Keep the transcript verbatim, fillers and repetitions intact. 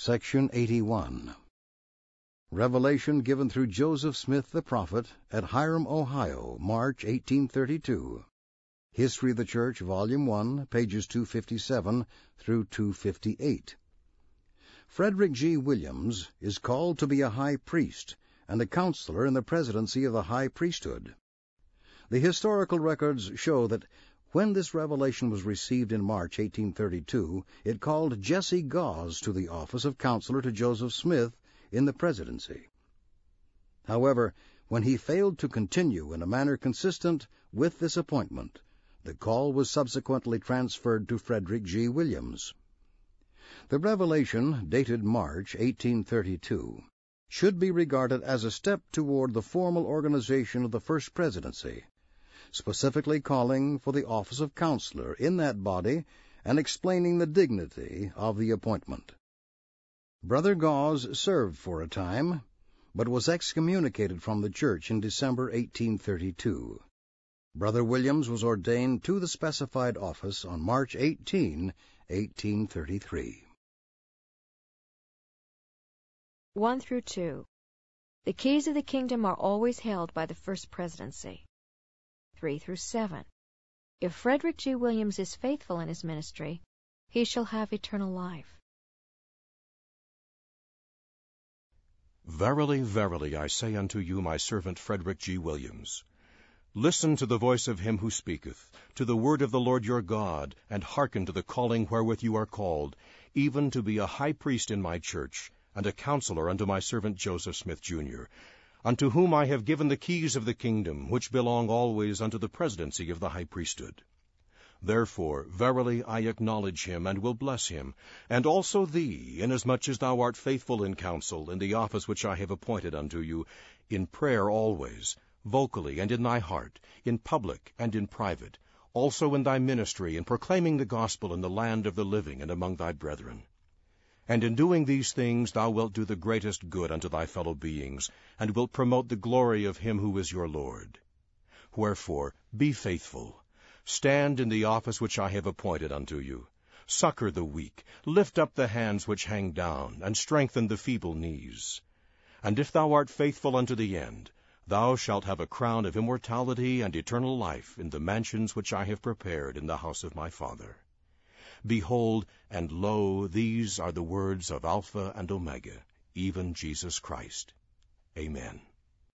Section eighty-one. Revelation given through Joseph Smith the prophet at Hiram, Ohio, March eighteen thirty-two. History of the Church, Volume one, pages two fifty-seven through two fifty-eight. Frederick G. Williams is called to be a high priest and a counselor in the presidency of the high priesthood. The historical records show that when this revelation was received in March eighteen thirty-two, it called Jesse Gause to the office of counselor to Joseph Smith in the presidency. However, when he failed to continue in a manner consistent with this appointment, the call was subsequently transferred to Frederick G. Williams. The revelation, dated March eighteen thirty-two, should be regarded as a step toward the formal organization of the First Presidency, specifically calling for the office of counselor in that body and explaining the dignity of the appointment. Brother Gause served for a time, but was excommunicated from the church in December eighteen thirty-two. Brother Williams was ordained to the specified office on March eighteenth, eighteen thirty-three. one through two. The keys of the kingdom are always held by the First Presidency. three through seven. If Frederick G. Williams is faithful in his ministry, he shall have eternal life. Verily, verily, I say unto you, my servant Frederick G. Williams, listen to the voice of him who speaketh, to the word of the Lord your God, and hearken to the calling wherewith you are called, even to be a high priest in my church, and a counselor unto my servant Joseph Smith, Junior, unto whom I have given the keys of the kingdom, which belong always unto the presidency of the high priesthood. Therefore, verily, I acknowledge him, and will bless him, and also thee, inasmuch as thou art faithful in counsel, in the office which I have appointed unto you, in prayer always, vocally and in thy heart, in public and in private, also in thy ministry, in proclaiming the gospel in the land of the living and among thy brethren. And in doing these things thou wilt do the greatest good unto thy fellow beings, and wilt promote the glory of him who is your Lord. Wherefore, be faithful. Stand in the office which I have appointed unto you. Succor the weak, lift up the hands which hang down, and strengthen the feeble knees. And if thou art faithful unto the end, thou shalt have a crown of immortality and eternal life in the mansions which I have prepared in the house of my Father. Behold, and lo, these are the words of Alpha and Omega, even Jesus Christ. Amen.